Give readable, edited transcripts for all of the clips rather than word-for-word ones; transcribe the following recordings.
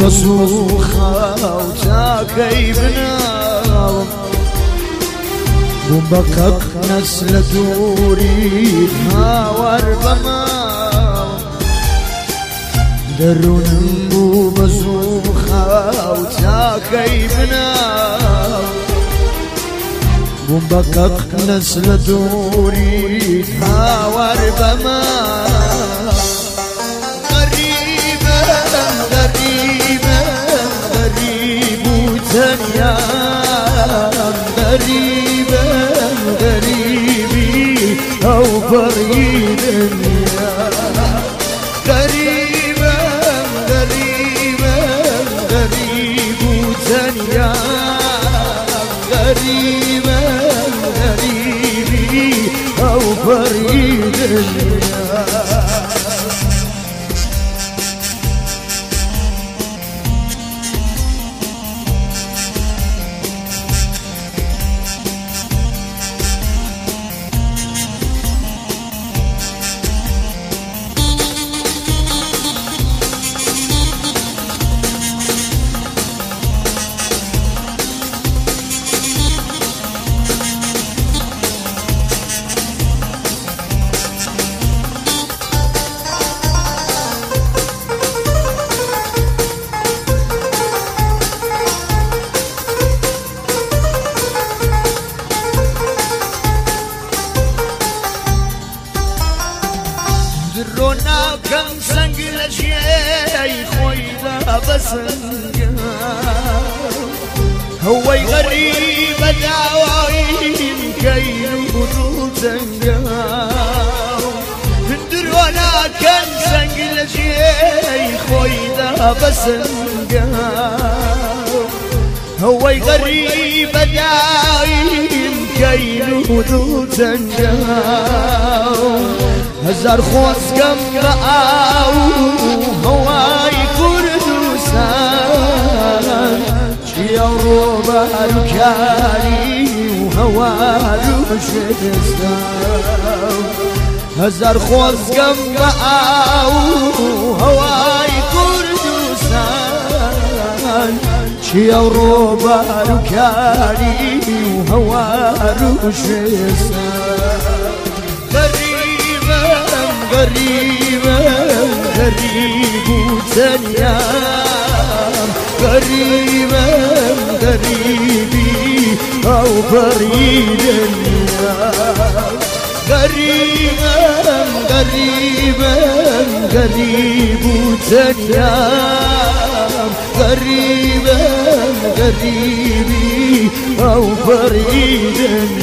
بسوخة وتاكي بنام وبكك نسل دوري هاور بمام درون بسوخة وتاكي بنام وبكك نسل دوري هاور بمام غريب وثانية غريبي أو فريد غريب وثانية غريبي أو فريد درونا كم سنجل شيء خويلا بسنجا هو غريب دعوين كيلو تنجا درونا كم سنجل شيء خويلا بسنجا هو غريب دعوين كيلو تنجا هزار خوص كم رأوا هواي كردوسان شيا روبا الكاري وهوالو شدستان هزار خوص كم رأوا هواي كردوسان شيا روبا الكاري وهوالو شدستان غريب وثانية غريبي أو فريد غريب وثانية غريبي أو فريد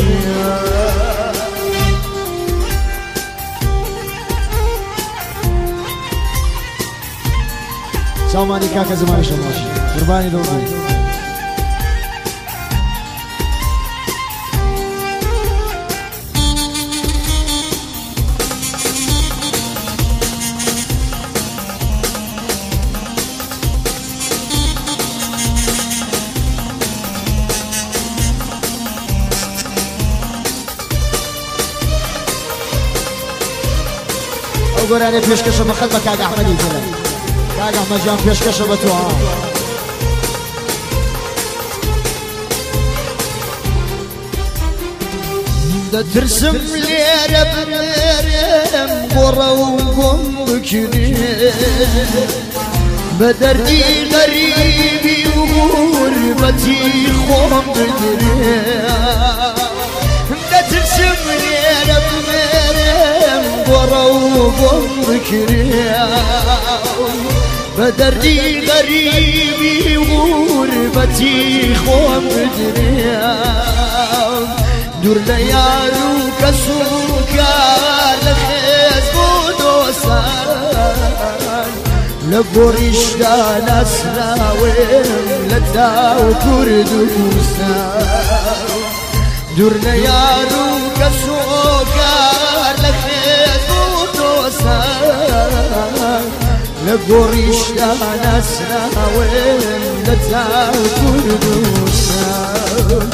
سلام عليك كاكا زمان شماش قرباني دوبي أقول أنا فيش كشف مخدمة كاكا أحمدي كذا كاك احمد جان فيش كشبتوها دا ترسم لي رب مريم قرى وقم بكري بدردي غريبي وغربتي خوم بدري دا ترسم لي رب مريم قرى وقم بكري بدردي غريبي وغربتي خوم بدريا دور ليالو كسوكا لخيز بودوسان لبوريش دا نسراوين لداو كردوسان دور ليالو كسوكا لخيز بودوسان لبوريش دا نسراوين لداو كردوسان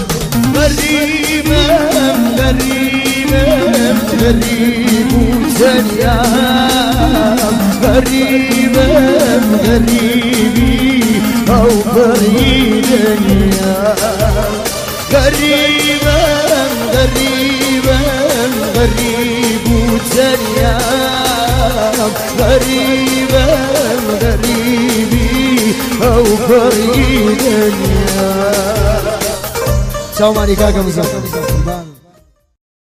غريب وثانية غريبي فريدا غريبا غريبا غريب وتريام غريبا غريبي أو فريدا. سلام عليك يا